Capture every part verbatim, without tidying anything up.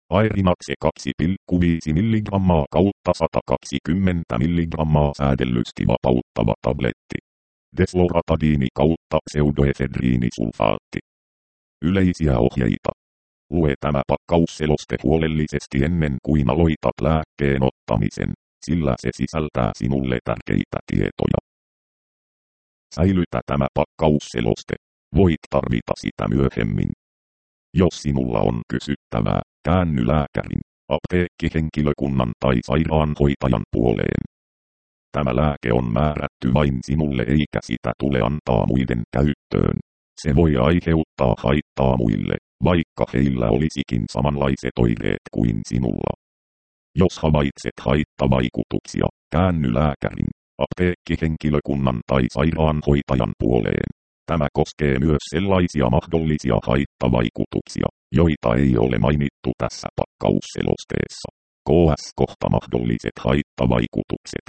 Airinaxe kaksi pilkku viisi milligrammaa kautta sata kaksikymmentä milligrammaa säädellysti vapauttava tabletti. Desloratadiini kautta pseudoefedriinisulfaatti. Yleisiä ohjeita. Lue tämä pakkausseloste huolellisesti ennen kuin aloitat lääkkeen ottamisen, sillä se sisältää sinulle tärkeitä tietoja. Säilytä tämä pakkausseloste. Voit tarvita sitä myöhemmin. Jos sinulla on kysyttävää, käänny lääkärin, apteekkihenkilökunnan tai sairaanhoitajan puoleen. Tämä lääke on määrätty vain sinulle eikä sitä tule antaa muiden käyttöön. Se voi aiheuttaa haittaa muille, vaikka heillä olisikin samanlaiset oireet kuin sinulla. Jos havaitset haittavaikutuksia, käänny lääkärin, apteekkihenkilökunnan tai sairaanhoitajan puoleen. Tämä koskee myös sellaisia mahdollisia haittavaikutuksia, joita ei ole mainittu tässä pakkausselosteessa. Ks kohta mahdolliset haittavaikutukset.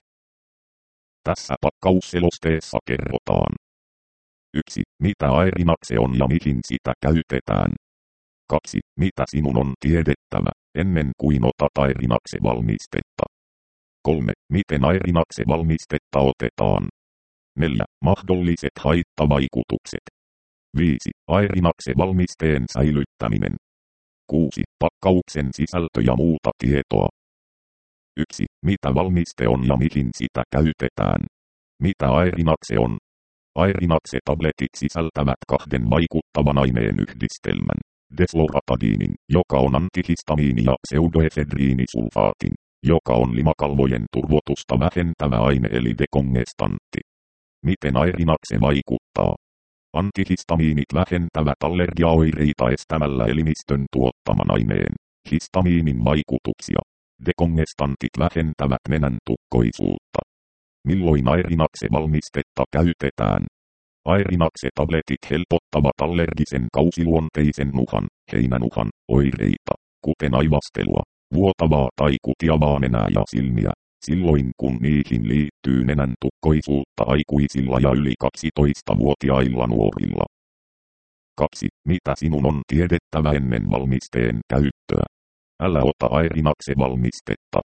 Tässä pakkausselosteessa kerrotaan. yksi. Mitä Airinaxe on ja mihin sitä käytetään. kaksi. Mitä sinun on tiedettävä, ennen kuin otat Airinaxe-valmistetta. kolme. Miten Airinaxe-valmistetta otetaan. neljä. Mahdolliset haittavaikutukset. viisi. Airinaxe-valmisteen säilyttäminen. kuusi. Pakkauksen sisältö ja muuta tietoa. yksi. Mitä valmiste on ja mihin sitä käytetään. Mitä Airinaxe on? Airinaxe-tabletit sisältävät kahden vaikuttavan aineen yhdistelmän, desloratadiinin, joka on antihistamiini, ja pseudoefedriinisulfaatin, joka on limakalvojen turvotusta vähentävä aine eli dekongestantti. Miten Airinaxe vaikuttaa? Antihistamiinit vähentävät allergiaoireita estämällä elimistön tuottaman aineen, histamiinin vaikutuksia. Dekongestantit vähentävät nenän tukkoisuutta. Milloin Airinaxe-valmistetta käytetään? Airinaxe-tabletit helpottavat allergisen kausiluonteisen nuhan, heinänuhan, oireita, kuten aivastelua, vuotavaa tai kutiavaa nenää ja silmiä, silloin kun niihin liittyy nenän tukkoisuutta aikuisilla ja yli kaksitoistavuotiailla nuorilla. kaksi. Mitä sinun on tiedettävä ennen valmisteen käyttöä? Älä ota Airinaxe-valmistetta.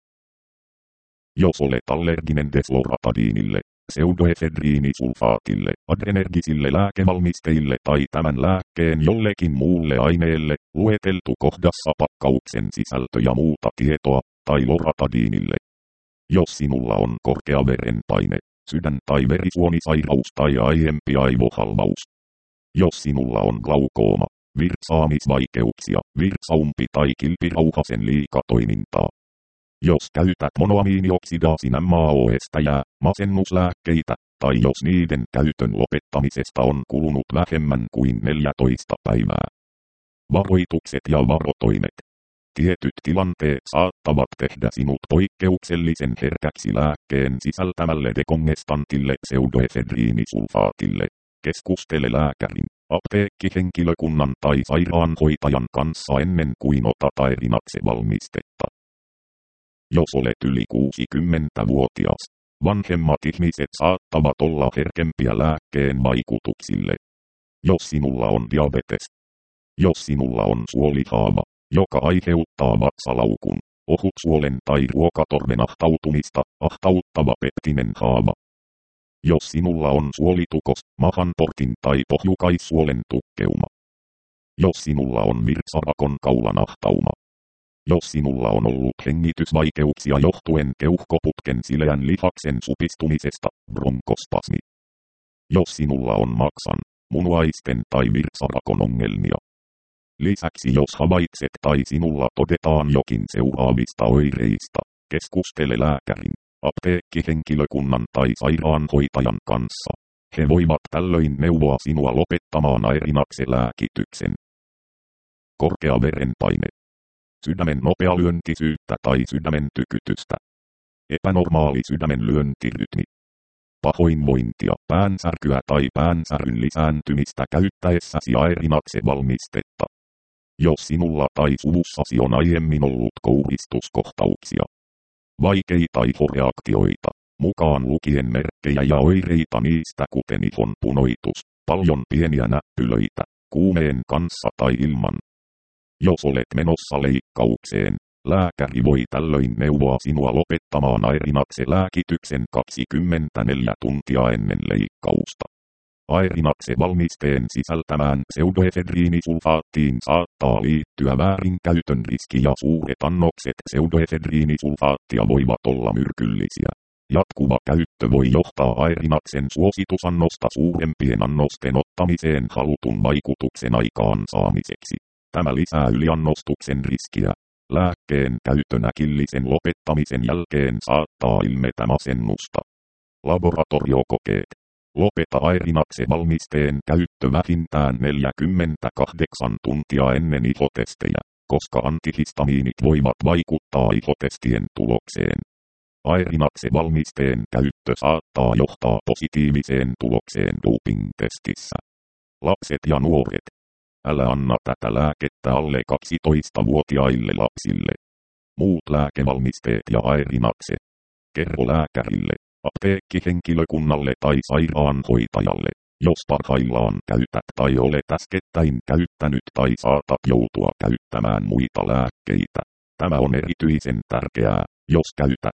Jos olet allerginen desloratadiinille, pseudoefedriinisulfaatille, adrenergisille lääkevalmisteille tai tämän lääkkeen jollekin muulle aineelle, lueteltu kohdassa pakkauksen sisältö ja muuta tietoa, tai loratadiinille. Jos sinulla on korkea verenpaine, sydän- tai verisuonisairaus tai aiempi aivohalvaus. Jos sinulla on glaukooma, virtsaamisvaikeuksia, virtsaumpi tai kilpirauhasen liikatoimintaa. Jos käytät monoamiinioksidaasin M A O-estäjää, masennuslääkkeitä, tai jos niiden käytön lopettamisesta on kulunut vähemmän kuin neljätoista päivää. Varoitukset ja varotoimet. Tietyt tilanteet saattavat tehdä sinut poikkeuksellisen herkäksi lääkkeen sisältämälle dekongestantille pseudoefedriinisulfaatille. Keskustele lääkärin, apteekkihenkilökunnan tai sairaanhoitajan kanssa ennen kuin otat Airinaxe-valmistetta. Jos olet yli kuusikymmentävuotias, vanhemmat ihmiset saattavat olla herkempiä lääkkeen vaikutuksille. Jos sinulla on diabetes. Jos sinulla on suolihaava, joka aiheuttaa vatsalaukun, ohutsuolen tai ruokatorven ahtautumista, ahtauttava peptinen haava. Jos sinulla on suolitukos, mahanportin tai pohjukaissuolen tukkeuma. Jos sinulla on virtsarakon kaulan ahtauma. Jos sinulla on ollut hengitysvaikeuksia johtuen keuhkoputken sileän lihaksen supistumisesta, bronkospasmi. Jos sinulla on maksan, munuaisten tai virtsarakon ongelmia. Lisäksi jos havaitset tai sinulla todetaan jokin seuraavista oireista, keskustele lääkärin, apteekkihenkilökunnan tai sairaanhoitajan kanssa. He voivat tällöin neuvoa sinua lopettamaan Airinaxe-lääkityksen. Korkea verenpaine. Sydämen nopea lyöntisyyttä tai sydämen tykytystä. Epänormaali sydämen lyöntirytmi. Pahoinvointia, päänsärkyä tai päänsäryn lisääntymistä käyttäessäsi Airinaxe-valmistetta. Jos sinulla tai suvussasi on aiemmin ollut kouristuskohtauksia. Vaikeita ihoreaktioita, mukaan lukien merkkejä ja oireita niistä kuten ihon punoitus, paljon pieniä näppylöitä, kuumeen kanssa tai ilman. Jos olet menossa leikkaukseen, lääkäri voi tällöin neuvoa sinua lopettamaan Airinakse-lääkityksen kaksikymmentäneljä tuntia ennen leikkausta. Airinakse-valmisteen sisältämään pseudoefedriinisulfaattiin saattaa liittyä väärinkäytön riski ja suuret annokset pseudoefedriinisulfaattia voivat olla myrkyllisiä. Jatkuva käyttö voi johtaa Airinaksen suositusannosta suurempien annosten ottamiseen halutun vaikutuksen aikaansaamiseksi. Tämä lisää yliannostuksen riskiä. Lääkkeen käytön äkillisen lopettamisen jälkeen saattaa ilmetä masennusta. Laboratoriokokeet. Lopeta Airinakse-valmisteen käyttö vähintään neljäkymmentäkahdeksan tuntia ennen ihotestejä, koska antihistamiinit voivat vaikuttaa ihotestien tulokseen. Airinakse-valmisteen käyttö saattaa johtaa positiiviseen tulokseen doping-testissä. Lapset ja nuoret. Älä anna tätä lääkettä alle kaksitoistavuotiaille lapsille. Muut lääkevalmisteet ja Airinakse. Kerro lääkärille, apteekkihenkilökunnalle tai sairaanhoitajalle, jos parhaillaan käytät tai olet äskettäin käyttänyt tai saatat joutua käyttämään muita lääkkeitä. Tämä on erityisen tärkeää, jos käytät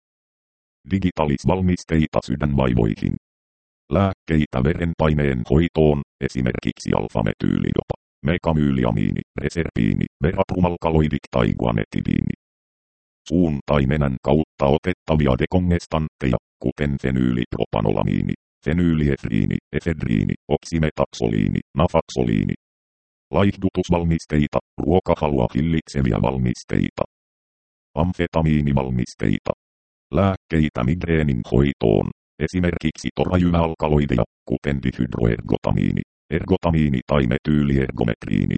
digitaalisvalmisteita sydänvaivoihin. Lääkkeitä verenpaineen hoitoon, esimerkiksi alfametyylidopa, mekamyyliamiini, reserpiini, veraprumalkaloidit tai guanetidiini. Suun tai nenän kautta otettavia dekongestantteja, kuten fenyylipropanolamiini, fenyyliefriini, efedriini, oksimetaksoliini, nafaksoliini. Laihdutusvalmisteita, ruokahalua hillitseviä valmisteita. Amfetamiinivalmisteita. Lääkkeitä migreenin hoitoon, esimerkiksi torajymäalkaloideja, kuten dihydroergotamiini, ergotamiini tai metyyliergometriini.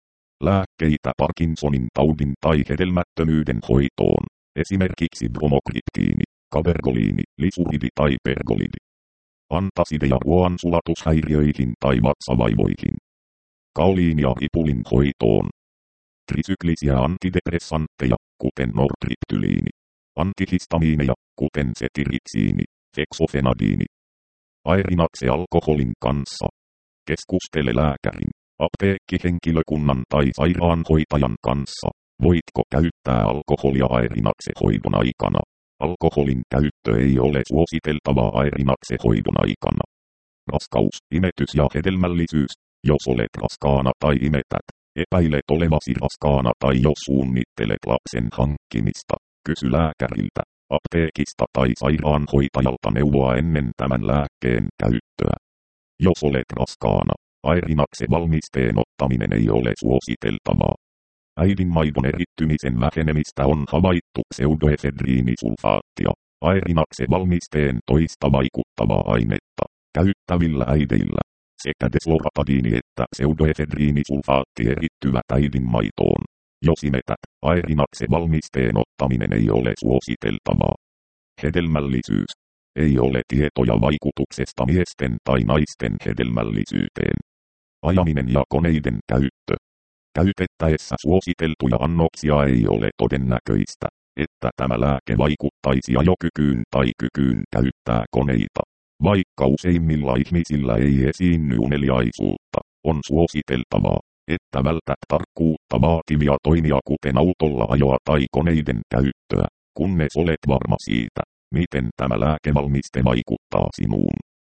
Lääkkeitä Parkinsonin taudin tai hedelmättömyyden hoitoon, esimerkiksi bromokriptiini, kabergoliini, lisuridi tai pergolidi. Antasideja ruoansulatushäiriöihin tai vatsavaivoihin. Kaoliin ja ripulin hoitoon. Trisyklisiä antidepressantteja, kuten nortriptyliini. Antihistamiineja, kuten setiritsiini, feksofenadiini. Airinakse alkoholin kanssa. Keskustele lääkärin, apteekkihenkilökunnan tai sairaanhoitajan kanssa. Voitko käyttää alkoholia Airinakse-hoidon aikana? Alkoholin käyttö ei ole suositeltavaa Airinakse-hoidon aikana. Raskaus, imetys ja hedelmällisyys. Jos olet raskaana tai imetät, epäilet olevasi raskaana tai jos suunnittelet lapsen hankkimista, kysy lääkäriltä, apteekista tai sairaanhoitajalta neuvoa ennen tämän lääkkeen käyttöä. Jos olet raskaana, Airinakse-valmisteen ottaminen ei ole suositeltavaa. Äidinmaidon erittymisen vähenemistä on havaittu pseudoefedriinisulfaattia, Airinakse-valmisteen toista vaikuttavaa ainetta, käyttävillä äideillä. Sekä desloratadiini että pseudoefedriinisulfaatti erittyvät äidinmaitoon. Jos imetät, Airinakse-valmisteen ottaminen ei ole suositeltavaa. Hedelmällisyys. Ei ole tietoja vaikutuksesta miesten tai naisten hedelmällisyyteen. Ajaminen ja koneiden käyttö. Käytettäessä suositeltuja annoksia ei ole todennäköistä, että tämä lääke vaikuttaisi ajokykyyn tai kykyyn käyttää koneita. Vaikka useimmilla ihmisillä ei esiinny uneliaisuutta, on suositeltavaa, että vältät tarkkuutta vaativia toimia kuten autolla ajoa tai koneiden käyttöä, kunnes olet varma siitä, miten tämä lääkevalmiste vaikuttaa sinuun.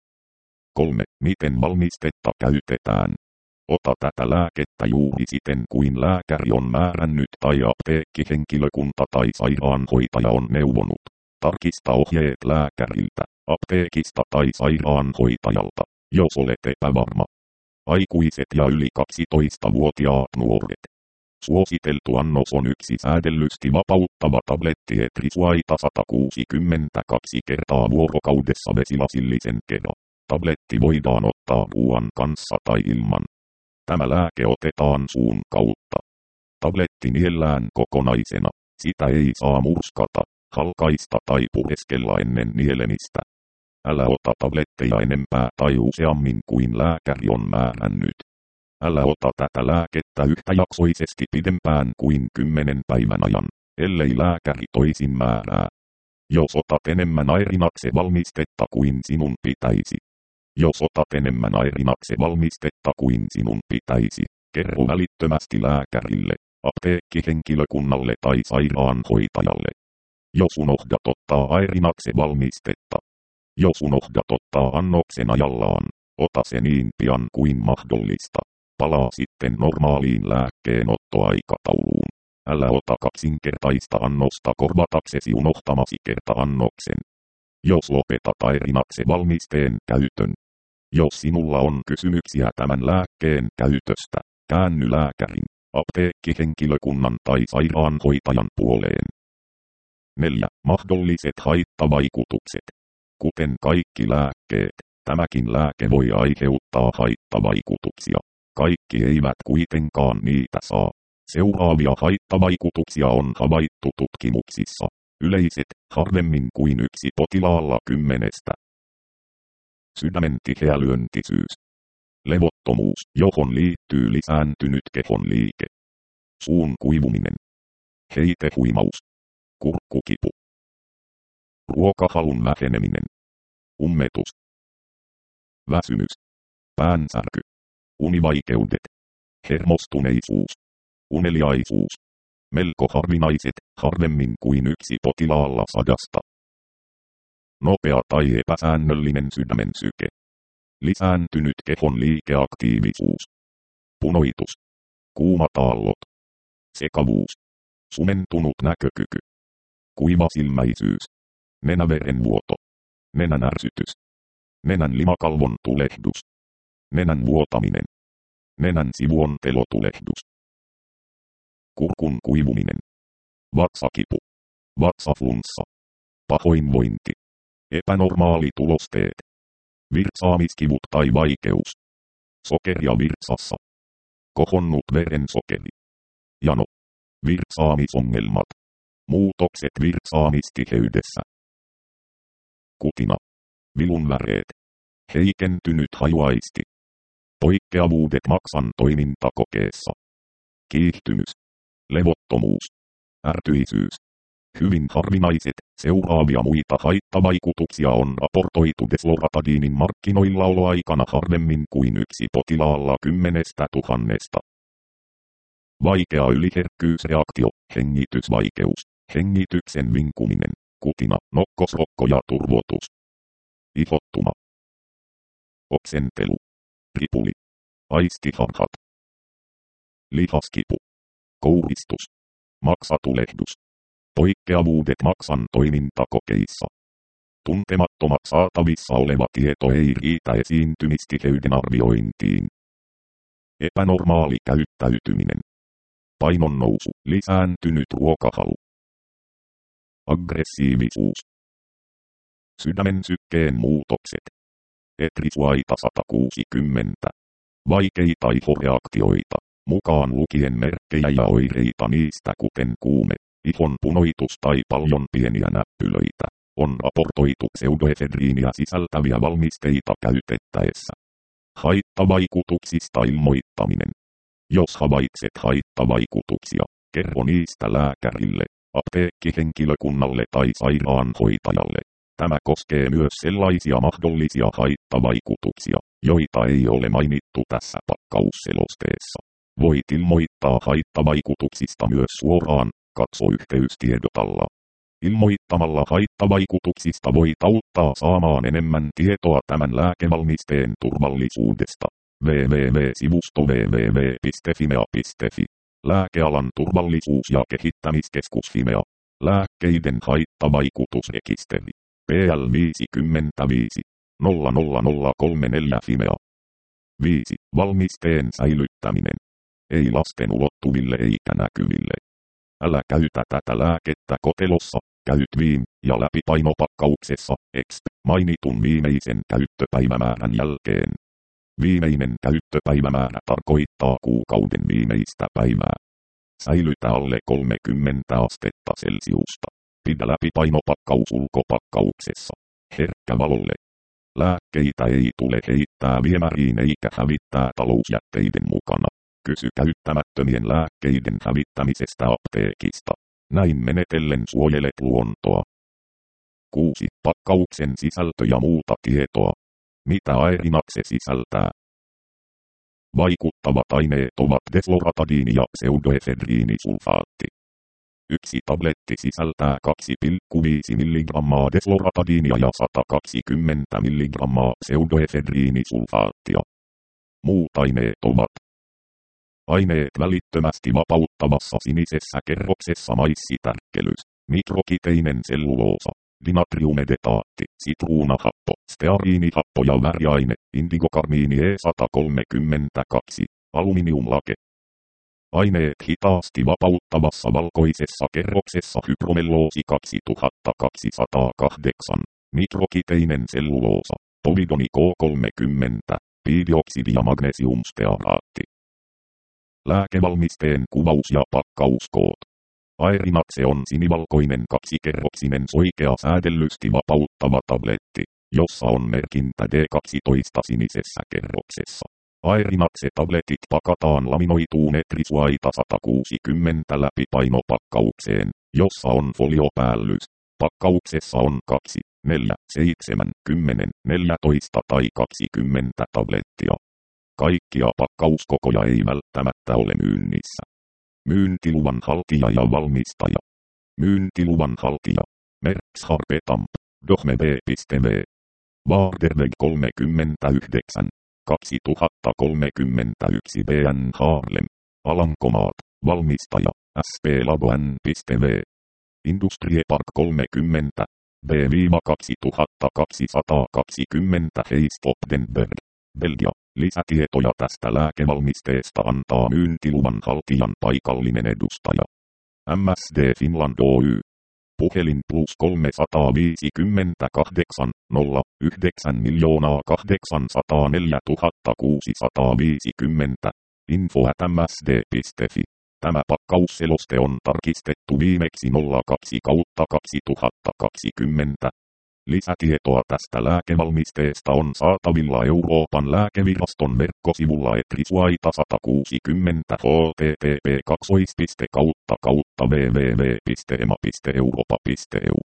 kolme. Miten valmistetta käytetään? Ota tätä lääkettä juuri siten kuin lääkäri on määrännyt tai apteekkihenkilökunta tai sairaanhoitaja on neuvonut. Tarkista ohjeet lääkäriltä, apteekista tai sairaanhoitajalta, jos olet epävarma. Aikuiset ja yli kaksitoistavuotiaat nuoret. Suositeltu annos on yksi säädellysti vapauttava tabletti etrisuaita sata kuusikymmentäkaksi kertaa vuorokaudessa vesilasillisen kerran. Tabletti voidaan ottaa ruoan kanssa tai ilman. Tämä lääke otetaan suun kautta. Tabletti niellään kokonaisena. Sitä ei saa murskata, halkaista tai pureskella ennen nielemistä. Älä ota tabletteja enempää tai useammin kuin lääkäri on määrännyt. Älä ota tätä lääkettä yhtäjaksoisesti pidempään kuin kymmenen päivän ajan, ellei lääkäri toisin määrää. Jos otat enemmän Airinakse-valmistetta kuin sinun pitäisi. Jos otat enemmän Airinakse-valmistetta kuin sinun pitäisi, Kerro välittömästi lääkärille, apteekkihenkilökunnalle tai sairaanhoitajalle. Jos unohdat ottaa Aerinakse-valmistetta. Jos unohdat ottaa annoksen ajallaan, ota se niin pian kuin mahdollista. Palaa sitten normaaliin lääkkeenottoaikatauluun. Älä ota kaksinkertaista annosta korvataksesi unohtamasi kerta-annoksen. Jos lopetat Aerinakse-valmisteen käytön. Jos sinulla on kysymyksiä tämän lääkkeen käytöstä, käänny lääkärin, apteekkihenkilökunnan tai sairaanhoitajan puoleen. neljä. Mahdolliset haittavaikutukset. Kuten kaikki lääkkeet, tämäkin lääke voi aiheuttaa haittavaikutuksia. Kaikki eivät kuitenkaan niitä saa. Seuraavia haittavaikutuksia on havaittu tutkimuksissa. Yleiset, harvemmin kuin yksi potilaalla kymmenestä. Sydämen tiheä lyöntisyys. Levottomuus, johon liittyy lisääntynyt kehon liike. Suun kuivuminen. Heitehuimaus. Kurkkukipu. Ruokahalun väheneminen. Ummetus. Väsymys. Päänsärky. Univaikeudet. Hermostuneisuus. Uneliaisuus. Melko harvinaiset, harvemmin kuin yksi potilaalla sadasta. Nopea tai epäsäännöllinen sydämen syke. Lisääntynyt kehon liikeaktiivisuus. Punoitus. Kuumat aallot. Sekavuus. Sumentunut näkökyky. Kuivasilmäisyys. Nenäverenvuoto. Nenän ärsytys. Nenän limakalvon tulehdus. Nenän vuotaminen. Nenän sivuontelotulehdus. Kurkun kuivuminen. Vatsakipu. Vatsaflunssa. Pahoinvointi. Epänormaali tulosteet. Virtsaamiskivut tai vaikeus. Sokeria virtsassa. Kohonnut verensokeri. Jano. Virtsaamisongelmat. Muutokset virtsaamistiheydessä. Kutina. Vilunväreet. Heikentynyt hajuaisti. Poikkeavuudet maksan toimintakokeessa. Kiihtymys. Levottomuus. Ärtyisyys. Hyvin harvinaiset, seuraavia muita haittavaikutuksia on raportoitu desloratadiinin markkinoillaoloaikana harvemmin kuin yksi potilaalla kymmenestä tuhannesta. Vaikea yliherkkyysreaktio, hengitysvaikeus, hengityksen vinkuminen, kutina, nokkosrokko ja turvotus. Ihottuma. Oksentelu. Ripuli. Aistiharhat. Lihaskipu. Kouristus. Maksatulehdus. Poikkeavuudet maksan toimintakokeissa. Tuntemattomat saatavissa oleva tieto ei riitä esiintymistiheyden arviointiin. Epänormaali käyttäytyminen. Painonnousu, lisääntynyt ruokahalu. Aggressiivisuus. Sydämen sykkeen muutokset. Etrisuaita sata kuusikymmentä. Vaikeita ihoreaktioita, mukaan lukien merkkejä ja oireita niistä kuten kuume, ihon punoitus tai paljon pieniä näppylöitä, on raportoitu pseudoefedriiniä sisältäviä valmisteita käytettäessä. Haittavaikutuksista ilmoittaminen. Jos havaitset haittavaikutuksia, kerro niistä lääkärille, apteekkihenkilökunnalle tai sairaanhoitajalle. Tämä koskee myös sellaisia mahdollisia haittavaikutuksia, joita ei ole mainittu tässä pakkausselosteessa. Voit ilmoittaa haittavaikutuksista myös suoraan, katso yhteystiedot alla. Ilmoittamalla haittavaikutuksista voit auttaa saamaan enemmän tietoa tämän lääkevalmisteen turvallisuudesta. www.sivusto www piste fimea piste fi. Lääkealan turvallisuus- ja kehittämiskeskus Fimea. Lääkkeiden haittavaikutusrekisteri. P L viisikymmentäviisi nolla nolla nolla kolme neljä Fimea. viisi. Valmisteen säilyttäminen. Ei lasten ulottuville eikä näkyville. Älä käytä tätä lääkettä kotelossa, käyt viim- ja läpipainopakkauksessa, X, mainitun viimeisen käyttöpäivämäärän jälkeen. Viimeinen käyttöpäivämäärä tarkoittaa kuukauden viimeistä päivää. Säilytä alle kolmekymmentä astetta Celsiusta. Pidä läpipainopakkaus ulkopakkauksessa. Herkkä valolle. Lääkkeitä ei tule heittää viemäriin eikä hävittää talousjätteiden mukana. Kysy käyttämättömien lääkkeiden hävittämisestä apteekista. Näin menetellen suojelet luontoa. kuusi. Pakkauksen sisältö ja muuta tietoa. Mitä Aerinakse sisältää? Vaikuttavat aineet ovat defloratadiini ja pseudoefedriinisulfaatti. Yksi tabletti sisältää kaksi pilkku viisi milligrammaa defloratadiinia ja sata kaksikymmentä milligrammaa pseudoefedriinisulfaattia. Muut aineet ovat aineet välittömästi vapauttavassa sinisessä kerroksessa maissitärkkelys, mikrokiteinen selluloosa, dinatriumedetaatti, sitruunahappo, steariinihappo ja väriaine, indigokarmiini E sata kolmekymmentäkaksi, aluminiumlake. Aineet hitaasti vapauttavassa valkoisessa kerroksessa hypromelloosi kaksituhattakaksisataakahdeksan, mikrokiteinen selluloosa, polydoni K kolmekymmentä, piidioksidi ja magnesiumstearaatti. Lääkevalmisteen kuvaus ja pakkauskoot. Aerinaxe on sinivalkoinen kaksikerroksinen soikea säädellysti vapauttava tabletti, jossa on merkintä D kaksitoista sinisessä kerroksessa. Aerinaxe-tabletit pakataan laminoituun etrisuaita sata kuusikymmentä läpipainopakkaukseen, jossa on foliopäällys. Pakkauksessa on kaksi, neljä, seitsemän, kymmenen, neljätoista tai kaksikymmentä tablettia. Kaikkia pakkauskokoja ei välttämättä ole myynnissä. Myyntiluvan haltija ja valmistaja. Myyntiluvan haltija. Merks Harpetamp. Dohme B.V. Waarderweg kolmekymmentäyhdeksän. kaksituhattakolmekymmentäyksi B N Haarlem. Alankomaat. Valmistaja. S P Labo N.V. Industriepark kolmekymmentä. B kaksituhattakaksisataakaksikymmentä Heistopdenberg. Belgia. Lisätietoja tästä lääkevalmisteesta antaa myyntiluvan haltijan paikallinen edustaja. M S D Finland Oy. Puhelin plus kolmesataaviisikymmentäkahdeksan nolla yhdeksän miljoonaa kahdeksansataaneljä tuhatta kuusisataaviisikymmentä. Info at m s d piste f i. Tämä pakkausseloste on tarkistettu viimeksi nolla kaksi kautta kaksituhattakaksikymmentä. Lisätietoa tästä lääkevalmisteesta on saatavilla Euroopan lääkeviraston verkkosivulla etrisuaita sata kuusikymmentä h t t p kaksi kautta kautta w w w piste e m a piste europa piste e u.